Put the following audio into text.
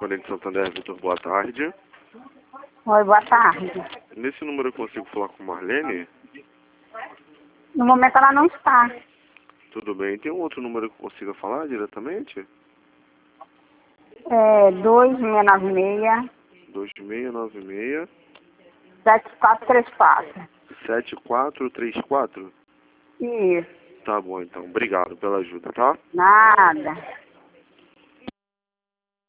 Correspondente Santander, Vitor, boa tarde. Oi, boa tarde. Nesse número eu consigo falar com Marlene? No momento ela não está. Tudo bem. Tem um outro número que eu consiga falar diretamente? É 2696 2696 7434. 7434? Isso. Tá bom, então. Obrigado pela ajuda, tá? Nada.